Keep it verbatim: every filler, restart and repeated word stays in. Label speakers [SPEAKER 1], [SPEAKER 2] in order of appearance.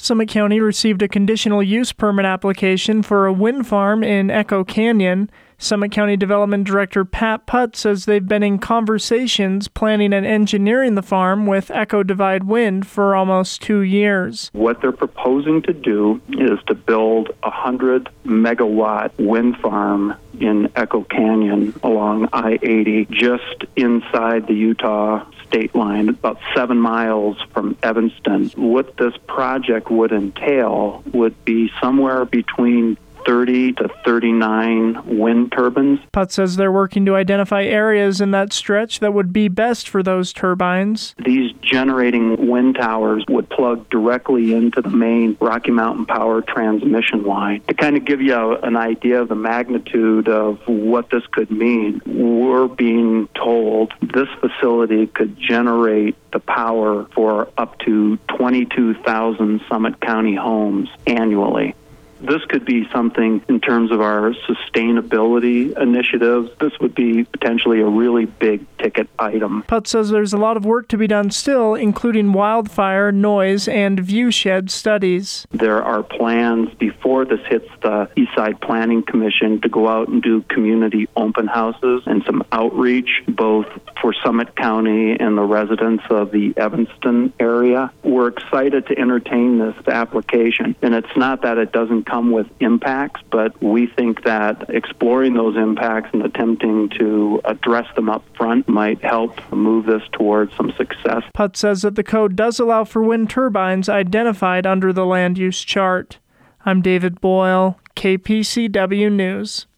[SPEAKER 1] Summit County received a conditional use permit application for a wind farm in Echo Canyon. Summit County Development Director Pat Putt says they've been in conversations planning and engineering the farm with Echo Divide Wind for almost two years.
[SPEAKER 2] What they're proposing to do is to build a one hundred megawatt wind farm in Echo Canyon along I eighty, just inside the Utah state line, about seven miles from Evanston. What this project would entail would be somewhere between thirty to thirty-nine wind turbines.
[SPEAKER 1] Putt says they're working to identify areas in that stretch that would be best for those turbines.
[SPEAKER 2] These generating wind towers would plug directly into the main Rocky Mountain Power transmission line. To kind of give you a, an idea of the magnitude of what this could mean, we're being told this facility could generate the power for up to twenty-two thousand Summit County homes annually. This could be something in terms of our sustainability initiatives. This would be potentially a really big ticket item.
[SPEAKER 1] Putt says there's a lot of work to be done still, including wildfire, noise, and viewshed studies.
[SPEAKER 2] There are plans before this hits the Eastside Planning Commission to go out and do community open houses and some outreach, both for Summit County and the residents of the Evanston area. We're excited to entertain this application, and it's not that it doesn't come with impacts, but we think that exploring those impacts and attempting to address them up front might help move this towards some success.
[SPEAKER 1] Putt says that the code does allow for wind turbines identified under the land use chart. I'm David Boyle, K P C W News.